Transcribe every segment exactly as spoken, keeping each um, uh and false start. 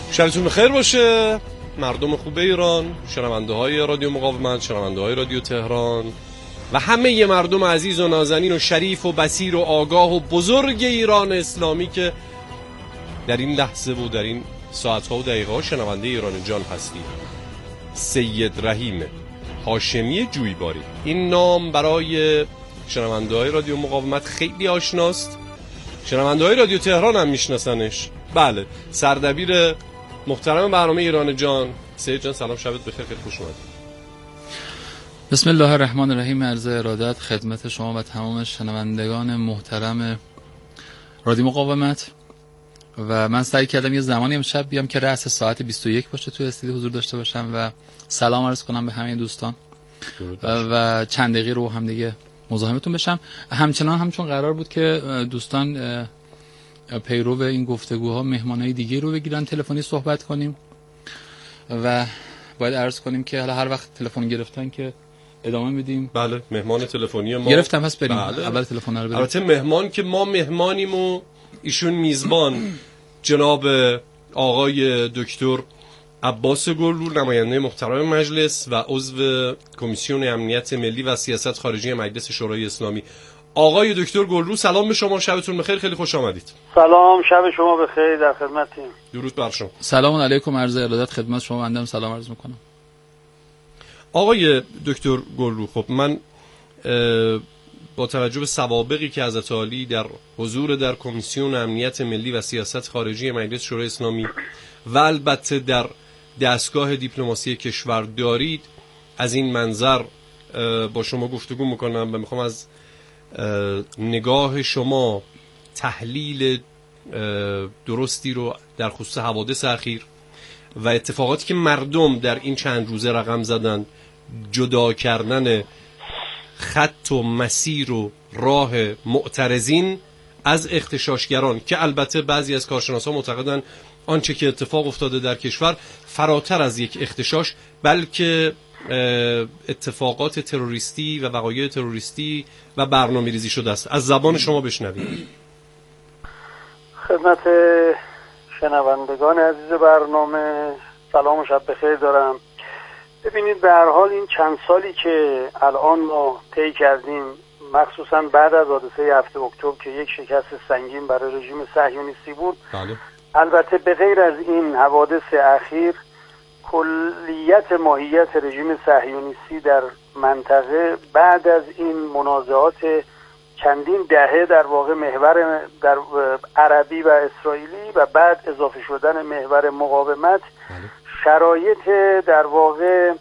شبتون بخیر باشه مردم خوب ایران، شنونده های رادیو مقاومت، شنونده های رادیو تهران و همه مردم عزیز و نازنین و شریف و بصیر و آگاه و بزرگ ایران اسلامی که در این لحظه و در این ساعتها و دقیقه ها شنونده ایران جان هستید. سید رحیم هاشمی جویباری، این نام برای شنونده های رادیو مقاومت خیلی آشناست، شنونده های رادیو تهران هم میشناسنش. بله، سردبیر محترم برنامه ایران جان. سید جان سلام، شبت بخیر، خیلی خوش اومدید. بسم الله الرحمن الرحیم. عرض ارادت خدمت شما و تمام شنوندگان محترم رادیو مقاومت. و من سعی کردم یه زمانی امشب بیام که رأس ساعت بیست و یک باشه تو استودیو حضور داشته باشم و سلام عرض کنم به همه دوستان و چند دقیقه رو هم دیگه مزاحمتون بشم. همچنان همچون قرار بود که دوستان پیرو این گفتگوها مهمانای دیگه رو بگیرن، تلفنی صحبت کنیم و باید عرض کنیم که حالا هر وقت تلفن گرفتن که ادامه میدیم. بله، مهمان تلفنی ما گرفتم، پس بریم. بله. اول تلفن رو بریم. البته مهمان که ما مهمانیم و ایشون میزبان، جناب آقای دکتر عباس گلرو، نماینده محترم مجلس و عضو کمیسیون امنیت ملی و سیاست خارجی مجلس شورای اسلامی. آقای دکتر گلرو سلام به شما، شبتون بخیر، خیلی خوش آمدید. سلام، شب شما بخیر، در خدمتیم. درود بر شما. سلام علیکم، عرض ارادت خدمت شما، بنده سلام عرض میکنم. آقای دکتر گلرو، خب من با توجه به سوابقی که حضرت عالی در حضور در کمیسیون امنیت ملی و سیاست خارجی مجلس شورای اسلامی و البته در دستگاه دیپلماسی کشور دارید، از این منظر با شما گفتگو میکنم و میخوام از نگاه شما تحلیل درستی رو در خصوص حوادث اخیر و اتفاقاتی که مردم در این چند روزه رقم زدن، جدا کردن خط و مسیر و راه معترضین از اغتشاشگران که البته بعضی از کارشناسان معتقدن آنچه که اتفاق افتاده در کشور فراتر از یک اغتشاش بلکه اتفاقات تروریستی و وقایع تروریستی و برنامه‌ریزی شده است. از زبان شما بشنوید. خدمت شنوندگان عزیز برنامه سلام و شب بخیر دارم. ببینید، به هر حال این چند سالی که الان ما طی کردیم، مخصوصا بعد از حادثه هفتم اکتبر که یک شکست سنگین برای رژیم صهیونیستی بود، بله. البته به غیر از این حوادث اخیر، کلیت ماهیت رژیم صهیونیستی در منطقه بعد از این منازعات چندین دهه در واقع محور در عربی و اسرائیلی و بعد اضافه شدن محور مقاومت، بله. شرایط در واقع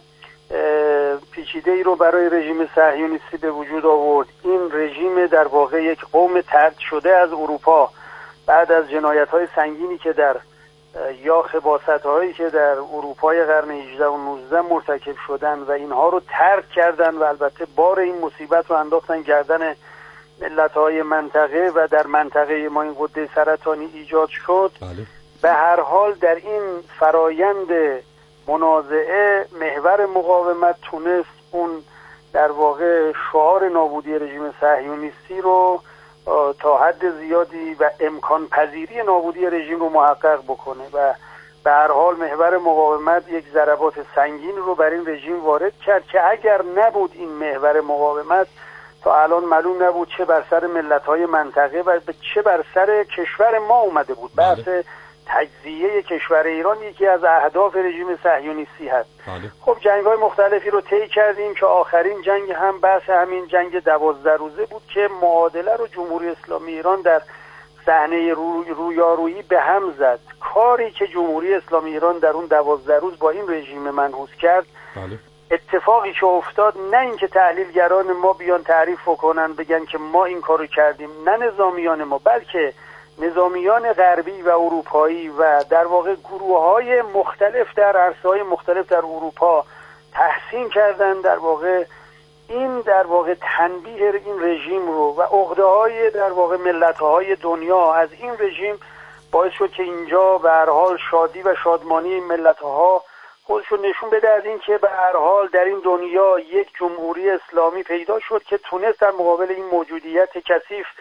پیچیده ای رو برای رژیم صهیونیستی به وجود آورد. این رژیم در واقع یک قوم طرد شده از اروپا بعد از جنایت‌های سنگینی که در یا خباثت‌هایی که در اروپای قرن هجدهم و نوزدهم مرتکب شدن و اینها رو ترک کردن و البته بار این مصیبت رو انداختن گردن ملت‌های منطقه و در منطقه ما این غده سرطانی ایجاد شد. بله. به هر حال در این فرایند منازعه محور مقاومت تونست اون در واقع شعار نابودی رژیم صهیونیستی رو تا حد زیادی و امکان پذیری نابودی رژیم رو محقق بکنه و به هر حال محور مقاومت یک ضربات سنگین رو بر این رژیم وارد کرد که اگر نبود این محور مقاومت تا الان معلوم نبود چه بر سر ملت‌های منطقه و چه بر سر کشور ما اومده بود. بحث تجزیه کشور ایران یکی از اهداف رژیم صهیونیستی هست. بله. خب جنگ‌های مختلفی رو طی کردیم که آخرین جنگ هم بحث همین جنگ دوازده روزه بود که معادله رو جمهوری اسلامی ایران در صحنه رو رویارویی به هم زد. کاری که جمهوری اسلامی ایران در اون دوازده روز با این رژیم منحوس کرد، بله. اتفاقی که افتاد، نه اینکه تحلیلگران ما بیان تعریف کنن بگن که ما این کارو کردیم، نه نظامیان ما، بلکه نظامیان غربی و اروپایی و در واقع گروه‌های مختلف در عرصه‌های مختلف در اروپا تحسین کردن در واقع این در واقع تنبیه این رژیم رو و عقده‌های در واقع ملت‌های دنیا از این رژیم باعث شد که اینجا به هر حال شادی و شادمانی این ملت‌ها خودشون نشون بده از این که به هر حال در این دنیا یک جمهوری اسلامی پیدا شد که تونست در مقابل این موجودیت کثیف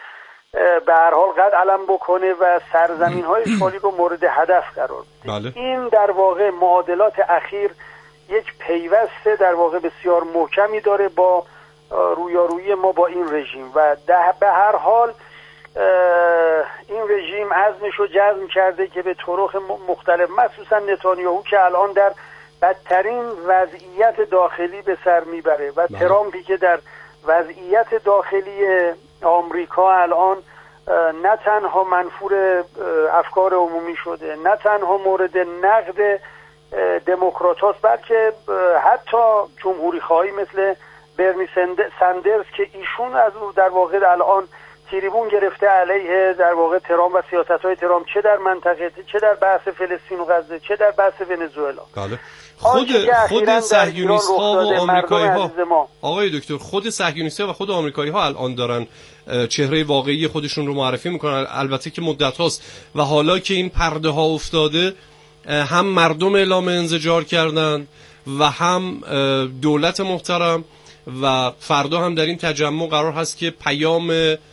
به هر حال قد علم بکنه و سرزمین های اشغالی رو مورد هدف قرار بده. بله. این در واقع معادلات اخیر یک پیوست در واقع بسیار محکمی داره با رویارویی ما با این رژیم و به هر حال این رژیم عزمش رو جزم کرده که به طرق مختلف، مخصوصا نتانیاهو که الان در بدترین وضعیت داخلی به سر میبره و ترامپی که در وضعیت داخلی آمریکا الان نه تنها منفور افکار عمومی شده، نه تنها مورد نقد دموکرات هاست، بلکه حتی جمهوری خواهی مثل برنی سندرز که ایشون از در واقع الان تریبون گرفته علیه در واقع ترامپ و سیاست‌های ترامپ، چه در منطقه، چه در بحث فلسطین و غزه، چه در بحث ونزوئلا. بله. خود خود صهیونیست‌ها و آمریکایی‌ها، آقای دکتر، خود صهیونیست‌ها و خود آمریکایی‌ها الان دارن چهره واقعی خودشون رو معرفی میکنن، البته که مدت هاست و حالا که این پرده ها افتاده هم مردم اعلام انزجار کردن و هم دولت محترم و فردا هم در این تجمع قرار هست که پیام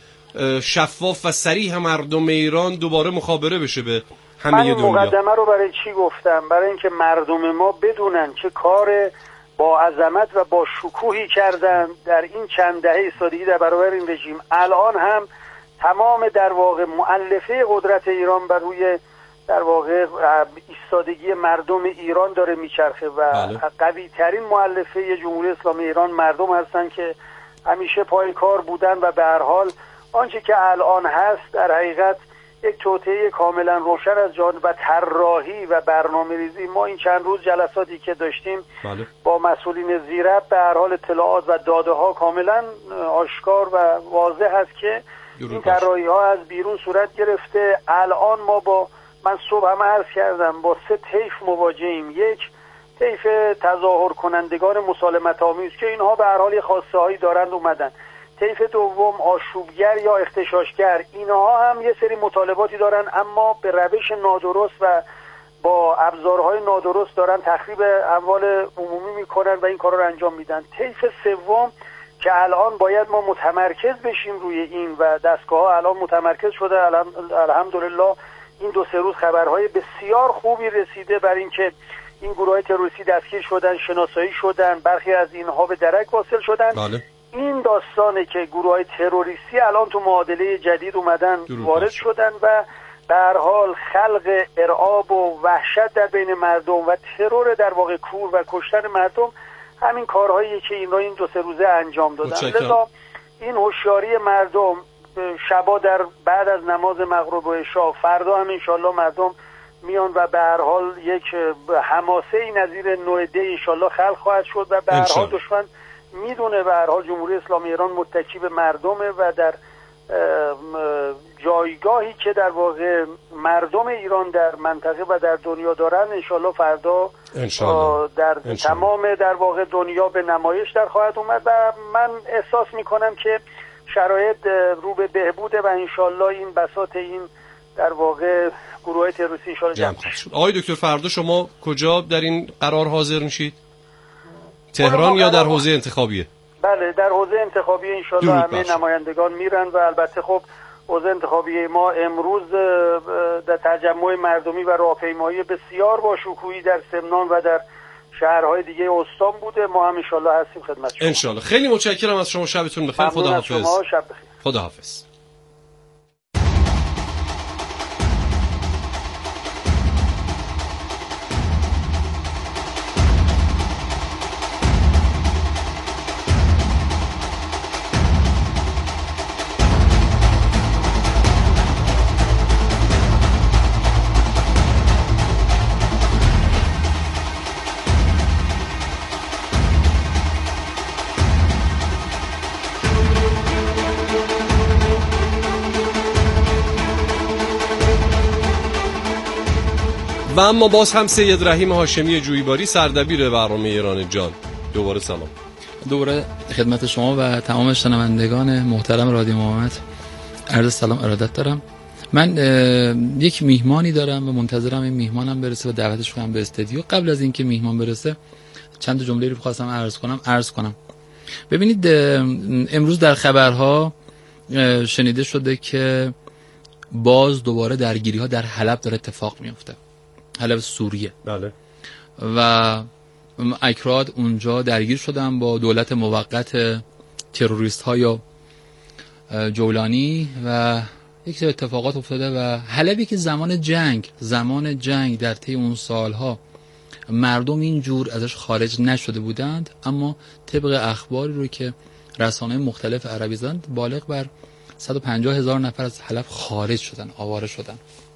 شفاف و صریح مردم ایران دوباره مخابره بشه به همه دنیا. من مقدمه رو برای چی گفتم؟ برای اینکه مردم ما بدونن چه کار با عظمت و با شکوهی کردن در این چند دهه ایستادگی در برابر این رژیم. الان هم تمام در واقع مؤلفه قدرت ایران بر روی در واقع ایستادگی مردم ایران داره میچرخه و بله. قوی ترین مؤلفه جمهوری اسلامی ایران مردم هستن که همیشه پای کار بودن و به هر حال آنچه که الان هست در حقیقت یک توطئه کاملا روشن از جانب و طراحی و برنامه‌ریزی. ما این چند روز جلساتی که داشتیم بله. با مسئولین زیرب به هر حال اطلاعات و داده ها کاملا آشکار و واضح است که این طراحی ها از بیرون صورت گرفته. الان ما با من صبح هم عرض کردم با سه طیف مواجهیم. یک طیف تظاهر کنندگان مسالمت آمیز که اینها به هر حال خواسته هایی دارند اومدن. طیف دوم آشوبگر یا اغتشاشگر، اینها هم یه سری مطالباتی دارن اما به روش نادرست و با ابزارهای نادرست دارن تخریب اموال عمومی میکنن و این کارا رو انجام میدن. طیف سوم که الان باید ما متمرکز بشیم روی این و دستگاه ها الان متمرکز شده، الحمدلله این دو سه روز خبرهای بسیار خوبی رسیده بر این که این گروه تروریستی دستگیر شدن، شناسایی شدن، برخی از اینها به درک واصل شدن. بله. این داستانه که گروه های تروریستی الان تو معادله جدید اومدن وارد شدن و به هر حال خلق ارعاب و وحشت در بین مردم و ترور در واقع کور و کشتن مردم، همین کارهایی که این را این دو سه روزه انجام دادن. لذا این هوشیاری مردم شبا در بعد از نماز مغرب و عشا، فردا هم انشالله مردم میان و به هر حال یک حماسه ای نظیر نوع ده انشالله خلق خواهد شد و به هر حال دشمن میدونه به هر حال جمهوری اسلامی ایران متکی به مردمه و در جایگاهی که در واقع مردم ایران در منطقه و در دنیا دارن انشالله فردا انشالله. در انشالله. تمام در واقع دنیا به نمایش در خواهد اومد و من احساس میکنم که شرایط رو به بهبوده و انشالله این بساط این در واقع گروه تروریستی انشالله جمع شد. آقای دکتر فردا شما کجا در این قرار حاضر میشید؟ تهران یا در حوزه انتخابیه؟ بله در حوزه انتخابیه انشالله همه نمایندگان میرن و البته خب حوزه انتخابیه ما امروز در تجمع مردمی و راهپیمایی بسیار با شکوهی در سمنان و در شهرهای دیگه استان بوده. ما هم انشالله هستیم خدمت شما. انشالله. خیلی متشکرم از شما، شبتون بخیر. خداحافظ. شما شب بخیر. خداحافظ. و اما باز هم سید رحیم هاشمی جویباری سردبیر برنامه ایران جان. دوباره سلام. دوباره خدمت شما و تمام شنوندگان محترم رادیو مقاومت عرض سلام ارادت دارم. من یک میهمانی دارم و منتظرم این میهمانم برسه و دعوتش کنم به استودیو. قبل از اینکه میهمان برسه چند جمله رو خواستم عرض کنم عرض کنم. ببینید امروز در خبرها شنیده شده که باز دوباره درگیری ها در حلب داره اتفاق میفته، حلب سوریه. بله. و اکراد اونجا درگیر شدن با دولت موقت تروریست ها یا جولانی و یک سری اتفاقات افتاده و حلبی که زمان جنگ زمان جنگ در طی اون سالها مردم اینجور ازش خارج نشده بودند، اما طبق اخباری رو که رسانه‌های مختلف عربی زدند بالغ بر صد و پنجاه هزار نفر از حلب خارج شدن، آواره شدن.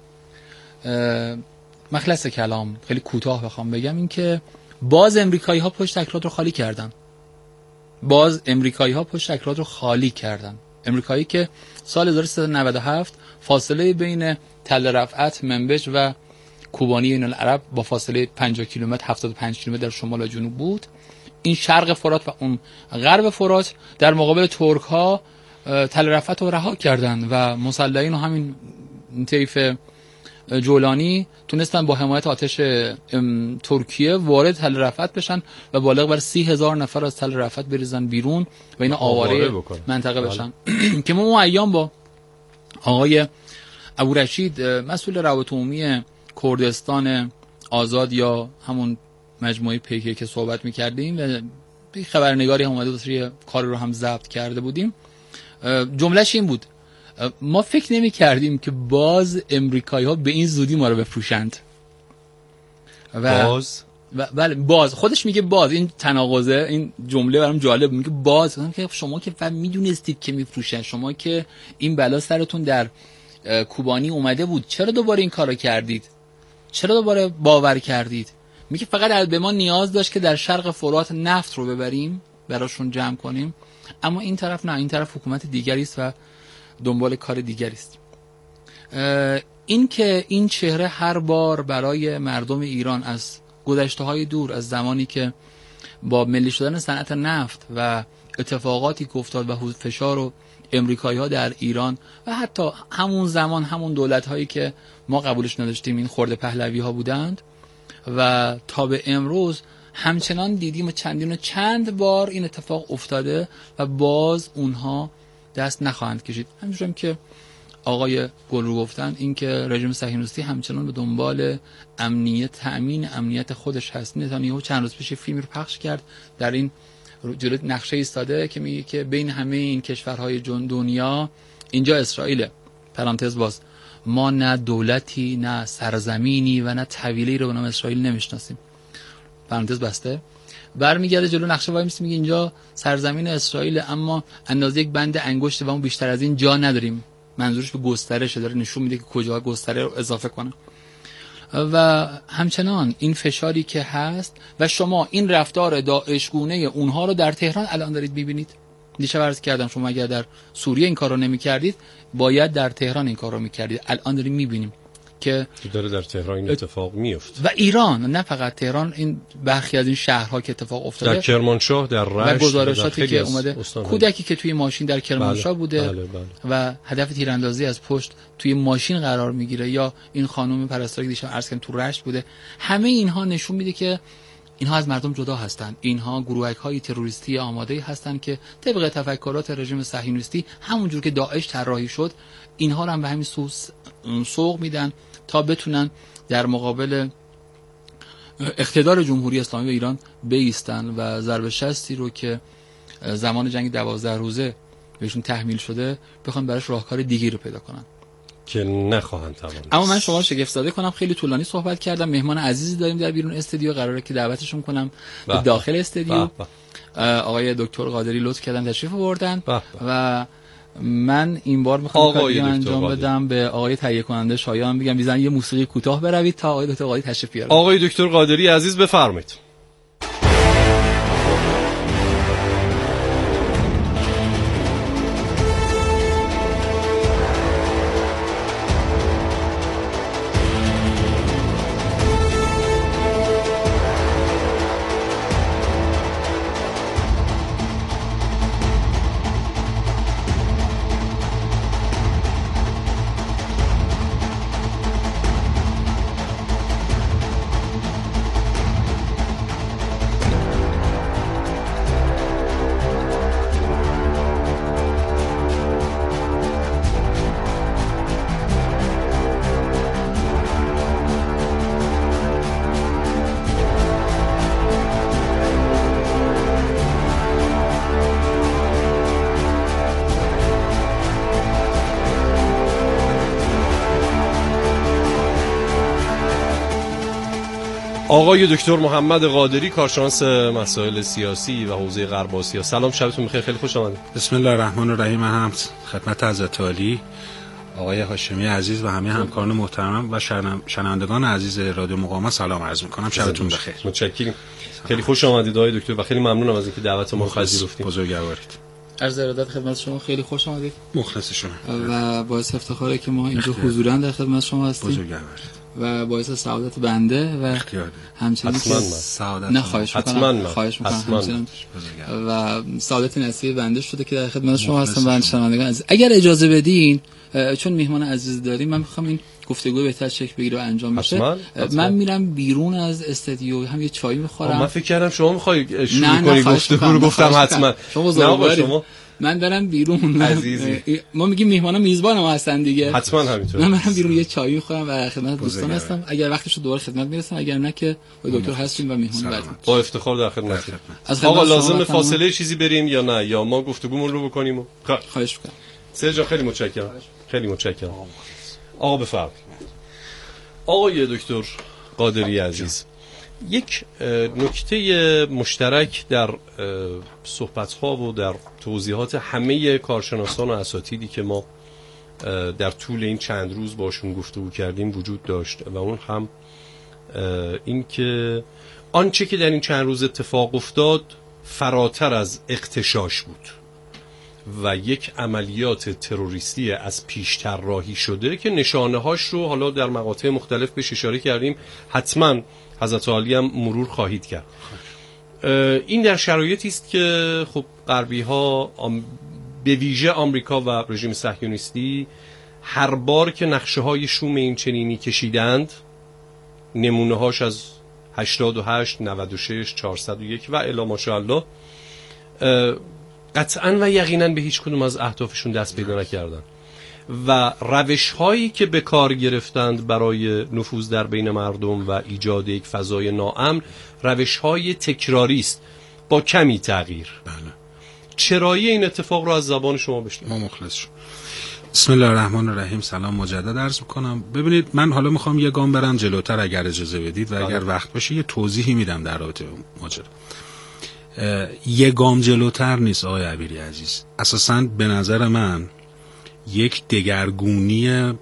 مخلص کلام خیلی کوتاه بخوام بگم این که باز امریکایی ها پشت اکراد رو خالی کردن. باز امریکایی ها پشت اکراد رو خالی کردن. امریکایی که سال هزار و سیصد و نود و هفت فاصله بین تل رفعت، منبج و کوبانی این العرب با فاصله پنجاه کیلومتر هفتاد و پنج کیلومتر در شمال و جنوب بود. این شرق فرات و اون غرب فرات در مقابل ترک ها تل رفعت رو رها کردن و مسلحین و همین طیف جولانی تونستن با حمایت آتش ترکیه وارد تل رفعت بشن و بالغ بر سی هزار نفر از تل رفعت بریزن بیرون و اینا آواره منطقه بشن. که ما اون ایام با آقای ابو رشید مسئول روابط عمومی کردستان آزاد یا همون مجموعه پیکی که صحبت می‌کردیم و خبرنگاری هم اومده بود کار رو هم ضبط کرده بودیم، جملهش این بود: ما فکر نمی کردیم که باز امریکایی ها به این زودی ما رو بفروشند. و باز و بله باز خودش میگه باز، این تناقضه، این جمله برام جالب میگه باز. شما که میدونستید که میفروشن، شما که این بلا سرتون در کوبانی اومده بود، چرا دوباره این کارو کردید؟ چرا دوباره باور کردید؟ میگه فقط به ما نیاز داشت که در شرق فرات نفت رو ببریم براشون جمع کنیم، اما این طرف نه، این طرف حکومت دیگری است و دنبال کار دیگری است. این که این چهره هر بار برای مردم ایران از گذشته‌های دور، از زمانی که با ملی شدن صنعت نفت و اتفاقاتی که افتاد و فشار و امریکایی‌ها در ایران و حتی همون زمان همون دولت‌هایی که ما قبولش نداشتیم این خرده پهلوی‌ها بودند و تا به امروز همچنان دیدیم و چندین و چند بار این اتفاق افتاده و باز اونها دست نخواهند کشید. همچنین که آقای گلرو گفتن، این که رژیم صهیونیستی همچنان به دنبال امنیت، تأمین امنیت خودش هست. نتانیاهو چند روز پیش فیلمی رو پخش کرد، در این جلوی نقشه ایستاده که میگه که بین همه این کشورهای دنیا اینجا اسرائیل، پرانتز باز، ما نه دولتی نه سرزمینی و نه طویله‌ای رو به نام اسرائیل نمیشناسیم، پرانتز بسته. برمیگرده جلو نقشه وای میسه میگه اینجا سرزمین اسرائیل، اما اندازه یک بند انگشت و اون بیشتر از این جا نداریم. منظورش به گسترش داره، نشون میده که کجا گستره رو اضافه کنه. و همچنان این فشاری که هست و شما این رفتار داعشگونه اونها رو در تهران الان دارید میبینید. دیشب عرض کردم شما اگر در سوریه این کار رو نمی‌کردید باید در تهران این کار رو می‌کردید. الان داریم می‌بینیم که داره در تهران این اتفاق میفته و ایران، نه فقط تهران، این برخی از این شهرها که اتفاق افتاده در کرمانشاه، در رشت و گزارشاتی که اومده، کودکی که توی ماشین در کرمانشاه بله، بوده بله، بله. و هدف تیراندازی از پشت توی ماشین قرار میگیره، یا این خانم پرستاری که دیشب عرض کردم تو رشت بوده. همه اینها نشون میده که اینها از مردم جدا هستند. اینها گروهک‌های تروریستی آماده هستند که طبق تفکرات رژیم صهیونیستی همونجور که داعش طراحی شد اینها رو هم به همین سوق میدن تا بتونن در مقابل اقتدار جمهوری اسلامی و ایران بایستن و ضرب شستی رو که زمان جنگ دوازده روزه بهشون تحمیل شده بخوان براش راهکار دیگه رو پیدا کنن که نخواهند توانست. اما من شما شگفت زده کنم، خیلی طولانی صحبت کردم. مهمان عزیزی داریم در بیرون استودیو، قراره که دعوتشون کنم به داخل استودیو. آقای دکتر قادری لطف کردن تشریف آوردن و من این بار میخوام کاری انجام بدم به آقای تهیه کننده شایان بگم بیزن یه موسیقی کوتاه بروید تا آقای دکتر قادری تشریف بیارن. آقای دکتر قادری عزیز بفرمایید. آقای دکتر محمد قادری، کارشناس مسائل سیاسی و حوزه غرب آسیا. سلام، شبتون بخیر، خیلی خوش آمدید. بسم الله الرحمن الرحیم. هم خدمت حضرت عالی آقای هاشمی عزیز و همه همکاران محترم و شنوندگان عزیز رادیو مقاومت سلام عرض می‌کنم. شبتون بخیر. متشکرم. خیلی خوش آمدید آقای دکتر و خیلی ممنونم از اینکه دعوت ما رو پذیرفتید. بزرگوارید. عرض ارادت خدمت شما، خیلی خوش آمدید. مخلص شما. و باعث افتخاره که ما اینجا حضوراً در خدمت شما هستیم. بزرگوارید. و باعث سعادت بنده و همچنین که سعادت نه خواهش می‌کنم خواهش می‌کنم همچنین و سعادت نصیب بنده شده که در خدمت شما هستم. و شنوندگان عزیز، اگر اجازه بدین، چون میهمان عزیز داریم، من می‌خوام این گفتگو بهتر شکل بگیره و انجام بشه. حتما. حتما. من میرم بیرون از استودیو، هم یه چای می‌خورم. من فکر کردم شما می‌خوای شروع کنی گفتگو رو، گفتم حتما. شما شما من برم بیرون. عزیزی. ما میگیم میهمانا میزبان ما هستن دیگه. حتما همینطوره. من برم بیرون یه چای میخورم و خدمت دوستان هستم. اگر وقتش رو دوباره خدمت میرسم، اگر نه که با دکتر هستیم و میهمان بعدیم. با افتخار در خدمتیم. آقا لازم فاصله چیزی بریم یا نه، یا ما گفتگومون رو بکنیم؟ و خواهش می‌کنم. سه جان خیلی متشکرم. خیلی متشکرم. آقا بفرمایید. آقای دکتر قادری عزیز، یک نکته مشترک در صحبت‌ها و در توضیحات همه کارشناسان و اساتیدی که ما در طول این چند روز باشون گفتگو کردیم وجود داشت و اون هم این که آنچه که در این چند روز اتفاق افتاد فراتر از اغتشاش بود و یک عملیات تروریستی از پیشتر راهی شده که نشانه‌هاش رو حالا در مقاطع مختلف بهش اشاره کردیم، حتماً حضرت عالی هم مرور خواهید کرد. این در شرایطی است که خب غربی ها به ویژه آمریکا و رژیم صهیونیستی هر بار که نقشه های شوم این چنینی کشیدند، نمونه هاش از هشتاد و هشت، نود و شش، چهارصد و یک و الی ماشاءالله، قطعاً و یقیناً به هیچ کدوم از اهدافشون دست پیدا نکردن و روش هایی که به کار گرفتند برای نفوذ در بین مردم و ایجاد یک فضای ناامن روش های تکراری است با کمی تغییر. بله. چرایی این اتفاق رو از زبان شما بشنویم؟ ما مخلص شما. بسم الله الرحمن الرحیم. سلام مجدد عرض میکنم. ببینید، من حالا میخوام یه گام برم جلوتر اگر اجازه بدید و اگر بله. وقت باشه یه توضیحی میدم در رابطه با ماجرا. یه گام جلوتر نیست آقای عبیری عزیز. اساساً به نظر من یک دگرگونی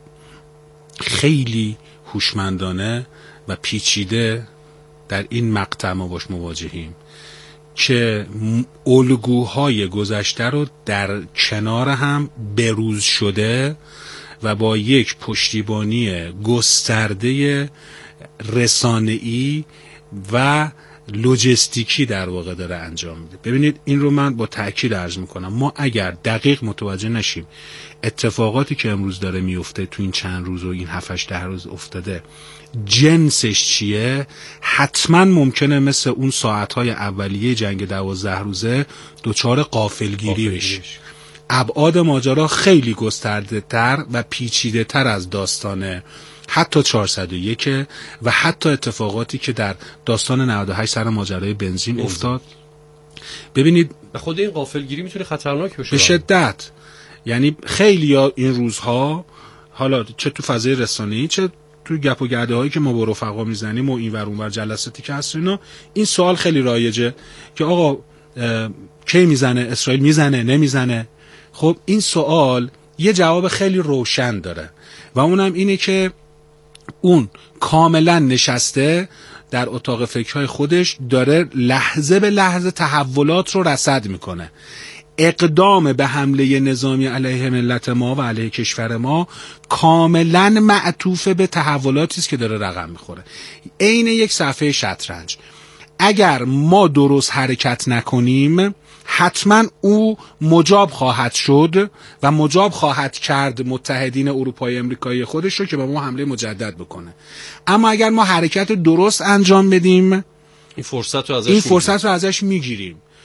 خیلی هوشمندانه و پیچیده در این مقطع ما باش مواجهیم که الگوهای گذشته رو در کنار هم بروز شده و با یک پشتیبانی گسترده رسانه‌ای و لوجستیکی در واقع داره انجام میده. ببینید، این رو من با تأکید عرض میکنم، ما اگر دقیق متوجه نشیم اتفاقاتی که امروز داره میفته تو این چند روز و این هفت هشت ده روز افتاده جنسش چیه، حتما ممکنه مثل اون ساعتهای اولیه جنگ دوازده روزه دچار غافلگیری بشیم. ابعاد ماجرا خیلی گسترده تر و پیچیده تر از داستانه حتی چهارصد و یک و حتی اتفاقاتی که در داستان نود و هشت سر ماجرای بنزین افتاد. ببینید، خود این غافلگیری میتونه خطرناک باشه به شدت. یعنی خیلی ها این روزها، حالا چه تو فضای رسانه‌ای چه تو گپ و گرده هایی که ما با رفقا میزنیم و این ور اون ور جلساتی که هست، اینا این سوال خیلی رایجه که آقا کی میزنه، اسرائیل میزنه نمیزنه. خب این سوال یه جواب خیلی روشن داره و اونم اینه که اون کاملا نشسته در اتاق فکرهای خودش، داره لحظه به لحظه تحولات رو رصد میکنه. اقدام به حمله نظامی علیه ملت ما و علیه کشور ما کاملا معطوف به تحولاتی است که داره رقم میخوره. عین یک صفحه شطرنج. اگر ما درست حرکت نکنیم حتما او مجاب خواهد شد و مجاب خواهد کرد متحدین اروپایی امریکایی خودش رو که به ما حمله مجدد بکنه. اما اگر ما حرکت درست انجام بدیم، این فرصت رو ازش این فرصت رو ازش میگیریم.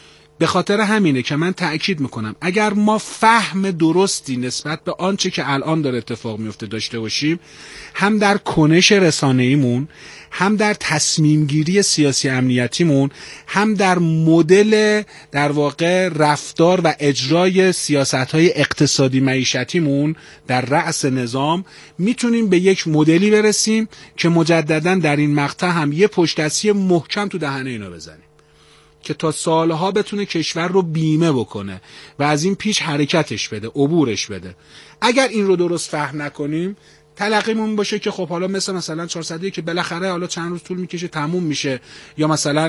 به خاطر همینه که من تأکید میکنم اگر ما فهم درستی نسبت به آنچه که الان داره اتفاق میفته داشته باشیم، هم در کنش رسانه‌ایمون، هم در تصمیم گیری سیاسی امنیتیمون، هم در مدل در واقع رفتار و اجرای سیاست‌های اقتصادی معیشتیمون در رأس نظام، میتونیم به یک مدلی برسیم که مجدداً در این مقطع هم یه پشت دستی محکم تو دهنه اینا بزنیم که تا سالها بتونه کشور رو بیمه بکنه و از این پیش حرکتش بده، عبورش بده. اگر این رو درست فهم نکنیم، تلقیمون باشه که خب حالا مثل مثلا چهارصد که بالاخره حالا چند روز طول میکشه تموم میشه، یا مثلا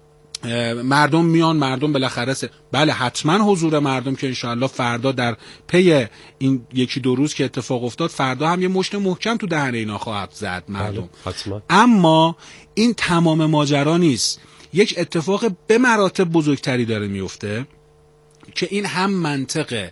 مردم میان مردم بالاخره س... بله حتما حضور مردم که انشاءالله فردا در پی این یکی دو روز که اتفاق افتاد، فردا هم یه مشت محکم تو دهن اینا خواهد زد مردم. حتما. اما این تمام ماجرا نیست. یک اتفاق به مراتب بزرگتری داره میفته که این هم منطق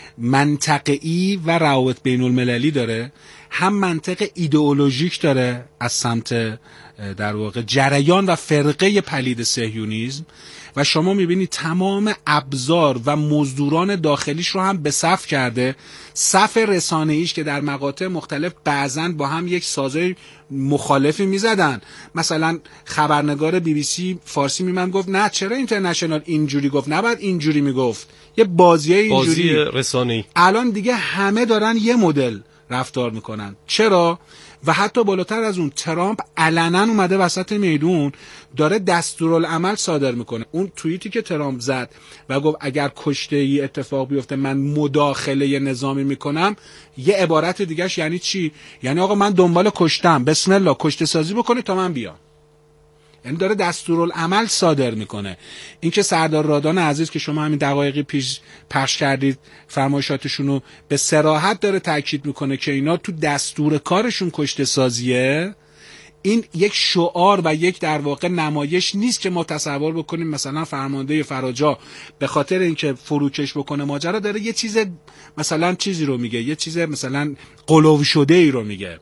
منطقه‌ای و روابط بین المللی داره، هم منطق ایدئولوژیک داره از سمت در واقع جریان و فرقه پلید صهیونیسم، و شما میبینید تمام ابزار و مزدوران داخلیش رو هم به صف کرده. صف رسانه‌ایش که در مقاطع مختلف بعضن با هم یک سازه مخالفی میزدن. مثلا خبرنگار بی بی سی فارسی میمن گفت نه چرا اینترنشنال اینجوری گفت، نباید اینجوری میگفت، یه بازیه اینجوری. بازی رسانه‌ای. الان دیگه همه دارن یه مدل رفتار میکنن. چرا؟ و حتی بالاتر از اون، ترامپ علنا اومده وسط میدون داره دستورالعمل صادر میکنه. اون توییتی که ترامپ زد و گفت اگر کشته ای اتفاق بیفته من مداخله نظامی میکنم، یه عبارت دیگهش یعنی چی؟ یعنی آقا من دنبال کشتم، بسم الله کشته سازی بکنه تا من بیام. یعنی داره دستورالعمل صادر میکنه. این که سردار رادان عزیز که شما همین دقایقی پیش پخش کردید فرمایشاتشونو، به صراحت داره تاکید میکنه که اینا تو دستور کارشون کشته سازیه. این یک شعار و یک در واقع نمایش نیست که ما تصور بکنیم مثلا فرمانده فراجا به خاطر اینکه فروکش بکنه ماجرا داره یه چیز مثلا چیزی رو میگه، یه چیز مثلا قلوب شده ای رو میگه.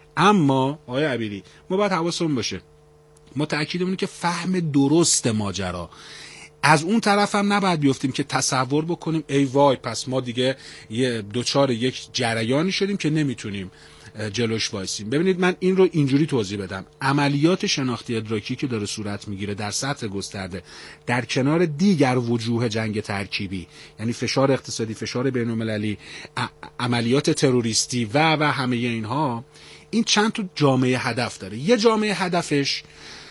اما آقای عبیری ما باید حواسمون باشه، ما تأکیدمونه که فهم درست ماجرا. از اون طرف هم نباید بیفتیم که تصور بکنیم ای وای پس ما دیگه یه دوچار یک جریانی شدیم که نمیتونیم جلوش وایسیم. ببینید من این رو اینجوری توضیح بدم. عملیات شناختی ادراکی که داره صورت میگیره در سطح گسترده در کنار دیگر وجوه جنگ ترکیبی، یعنی فشار اقتصادی، فشار بین‌المللی، عملیات تروریستی و و همه اینها، این چند تا جامعه هدف داره. یه جامعه هدفش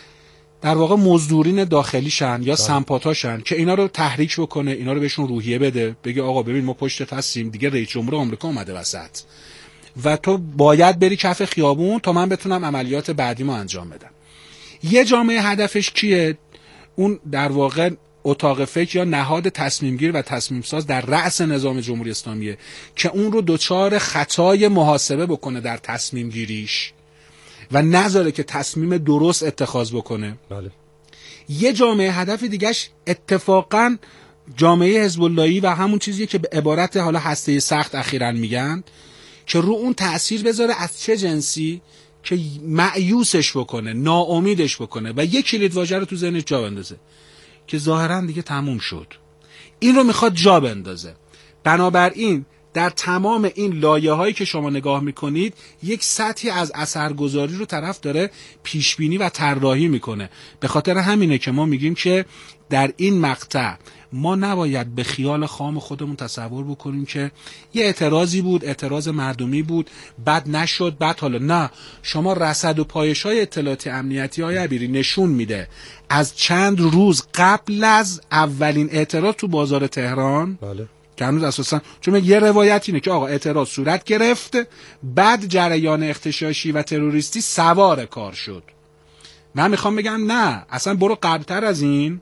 در واقع مزدورین داخلیشن یا سمپاتاشن که اینا رو تحریک بکنه، اینا رو بهشون روحیه بده، بگه آقا ببین ما پشتت هستیم، دیگه رئیس جمهور آمریکا اومده وسط و تو باید بری کف خیابون تا من بتونم عملیات بعدیمو انجام بدم. یه جامعه هدفش کیه؟ اون در واقع اتاق فکر یا نهاد تصمیم گیر و تصمیم ساز در رأس نظام جمهوری اسلامیه که اون رو دوچار خطای محاسبه بکنه در تصمیم گیریش و نذاره که تصمیم درست اتخاذ بکنه. بله. یه جامعه هدف دیگهش اتفاقاً جامعه حزب اللهی و همون چیزیه که به عبارت حالا هسته سخت اخیراً میگن، که رو اون تأثیر بذاره از چه جنسی که مایوسش بکنه، ناامیدش بکنه و یک کلید واژه رو تو ذهنش جا بندازه که ظاهراً دیگه تموم شد. این رو میخواد جا بندازه. بنابراین در تمام این لایه هایی که شما نگاه میکنید یک سطحی از اثرگذاری رو طرف داره پیشبینی و طراحی میکنه. به خاطر همینه که ما میگیم که در این مقطع ما نباید به خیال خام خودمون تصور بکنیم که یه اعتراضی بود، اعتراض مردمی بود، بد نشد، بعد حالا نه. شما رصد و پایش های اطلاعاتی امنیتی های عبیری نشون میده از چند روز قبل از اولین اعتراض تو بازار تهران، بله، که هنوز اساسا چون یه روایت اینه که آقا اعتراض صورت گرفت، بعد جریان اغتشاشی و تروریستی سوار کار شد. من میخوام بگم نه، اصلا برو قبلتر از این.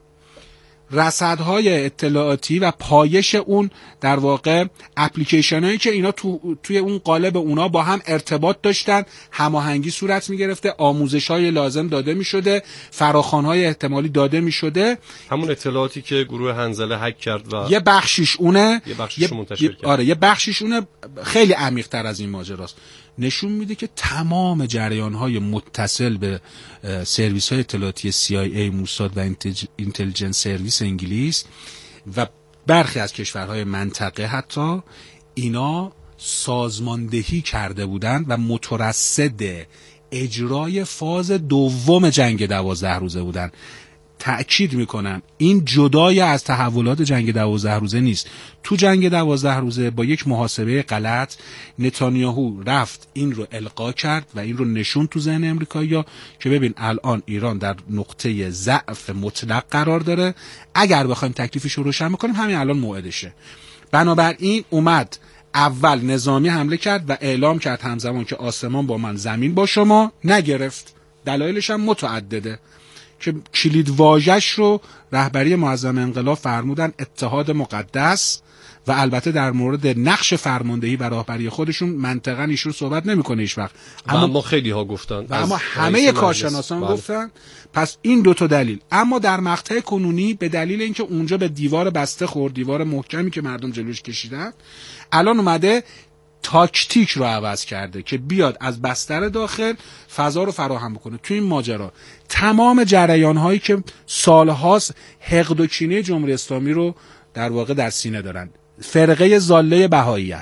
رصدهای اطلاعاتی و پایش اون در واقع اپلیکیشن هایی که اینا تو توی اون قالب اونا با هم ارتباط داشتن، هماهنگی صورت میگرفته، آموزش های لازم داده میشده، فراخوان های احتمالی داده میشده. همون اطلاعاتی که گروه حنظله هک کرد و یه بخشیش اونه، یه بخشیش منتشر کرد. آره یه بخشیش اونه، خیلی عمیق تر از این ماجراست. نشون میده که تمام جریان های متصل به سرویس های اطلاعاتی سی آی ای، موساد و اینتلیجنس سرویس انگلیس و برخی از کشورهای منطقه حتی اینا سازماندهی کرده بودند و مترصد اجرای فاز دوم جنگ دوازده روزه بودن. تأکید میکنم این جدای از تحولات جنگ دوازده روزه نیست. تو جنگ دوازده روزه با یک محاسبه غلط نتانیاهو رفت این رو القا کرد و این رو نشون تو ذهن امریکایی‌ها که ببین الان ایران در نقطه ضعف مطلق قرار داره، اگر بخوایم تکلیفش رو روشن بکنیم همین الان موعدشه. بنابراین اومد اول نظامی حمله کرد و اعلام کرد همزمان که آسمان با من زمین با شما، نگرفت. دلایلش هم متعدده که کلید واژش رو رهبری معظم انقلاب فرمودن اتحاد مقدس و البته در مورد نقش فرماندهی و راهبری خودشون منطقاً ایشون صحبت نمیکنه هیچ وقت، اما, اما خیلی ها گفتن و اما همه کارشناسان بله. گفتن. پس این دو تا دلیل. اما در مقطع کنونی به دلیل اینکه اونجا به دیوار بسته خورد، دیوار محکمی که مردم جلوش کشیدن، الان اومده تاکتیک رو عوض کرده که بیاد از بستر داخل فضا رو فراهم بکنه. تو این ماجرا تمام جریان هایی که سالهاست حقد و کینه جمهوری اسلامی رو در واقع در سینه دارن، فرقه ضاله بهاییت،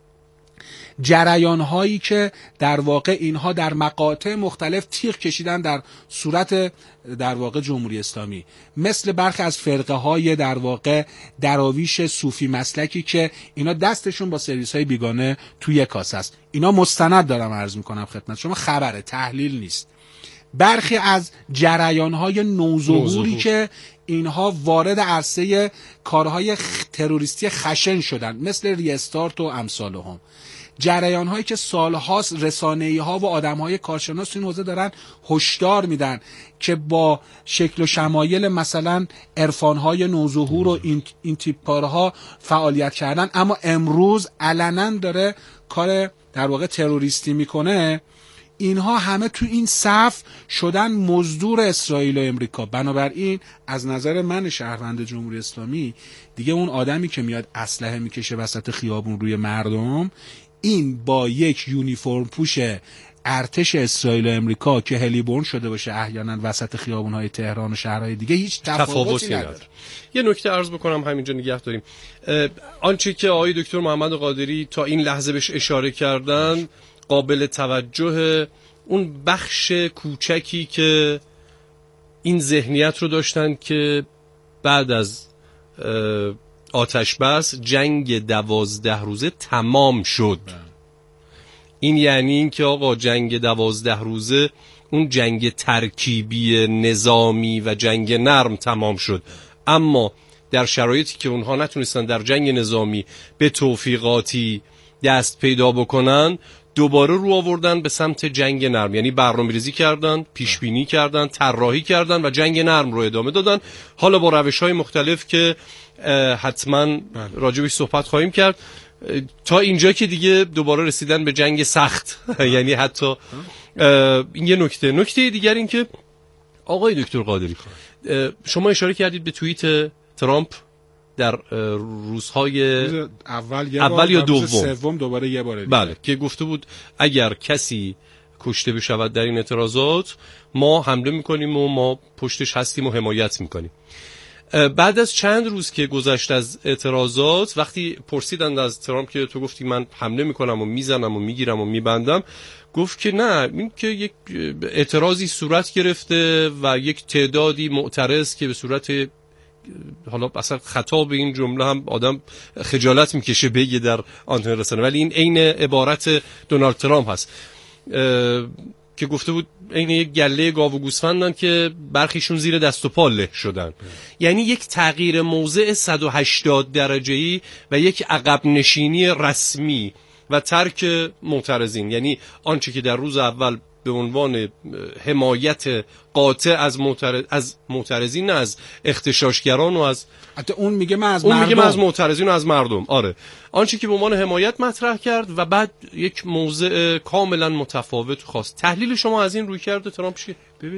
جریان هایی که در واقع اینها در مقاطع مختلف تیغ کشیدن در صورت در واقع جمهوری اسلامی، مثل برخی از فرقه های در واقع دراویش صوفی مسلکی که اینا دستشون با سرویس های بیگانه توی کاسه است. اینا مستند دارم عرض میکنم خدمت شما، خبره، تحلیل نیست. برخی از جریان های نوظهوری که اینها وارد عرصه کارهای تروریستی خشن شدن، مثل ریستارت و امثالهم، جریان هایی که سالهاست رسانه‌ای ها و آدم های کارشناس این حوزه دارن هشدار میدن که با شکل و شمایل مثلا عرفان های نوظهور و این این تیپ کارها فعالیت کردن، اما امروز علنا داره کار در واقع تروریستی میکنه. اینها همه تو این صف شدن مزدور اسرائیل و امریکا. بنابراین از نظر من شهروند جمهوری اسلامی دیگه اون آدمی که میاد اسلحه میکشه وسط خیابون روی مردم، این با یک یونیفرم پوش ارتش اسرائیل و امریکا که هلیبورن شده باشه احیانا وسط خیابون‌های تهران و شهرهای دیگه هیچ تفاوتی نداره. یه نکته عرض بکنم همینجا نگه داریم. آنچه که آقای دکتر محمد قادری تا این لحظه بهش اشاره کردن قابل توجه، اون بخش کوچکی که این ذهنیت رو داشتن که بعد از آتش بس جنگ دوازده روزه تمام شد. این یعنی این که آقا جنگ دوازده روزه اون جنگ ترکیبی نظامی و جنگ نرم تمام شد، اما در شرایطی که اونها نتونستن در جنگ نظامی به توفیقاتی دست پیدا بکنن، دوباره رو آوردن به سمت جنگ نرم، یعنی برنامه‌ریزی کردن، پیش بینی کردن، طراحی کردن و جنگ نرم رو ادامه دادن، حالا با روش‌های مختلف که حتما راجبش صحبت خواهیم کرد، تا اینجا که دیگه دوباره رسیدن به جنگ سخت. یعنی حتی این یه نکته. نکته دیگر این که آقای دکتر قادری شما اشاره کردید به توییت ترامپ در روزهای اول, اول یا دوم سوم دوباره یه بار دیگه. بله، که گفته بود اگر کسی کشته بشود در این اعتراضات ما حمله میکنیم و ما پشتش هستیم و حمایت میکنیم. بعد از چند روز که گذشت از اعتراضات، وقتی پرسیدند از ترامپ که تو گفتی من حمله میکنم و میزنم و میگیرم و میبندم، گفت که نه، این که یک اعتراضی صورت گرفته و یک تعدادی معترض که به صورت، حالا اصلا خطا به این جمله هم آدم خجالت میکشه بگه در آنتن رسانه، ولی این عین عبارت دونالد ترامپ هست که گفته بود عین یک گله گاو و گوسفندن که برخیشون زیر دست و پا له شدن. یعنی یک تغییر موضع صد و هشتاد درجه‌ای و یک عقب نشینی رسمی و ترک معترضین. یعنی آنچه که در روز اول به عنوان حمایت قاطع از معترض از معترضین، نه از اختشاشگران و از حتی اون میگه من از اون مردم، میگه من از معترضین و از مردم، آره، آنچه که به عنوان حمایت مطرح کرد و بعد یک موضع کاملا متفاوت خواست. تحلیل شما از این رویکرد ترامپ چیه؟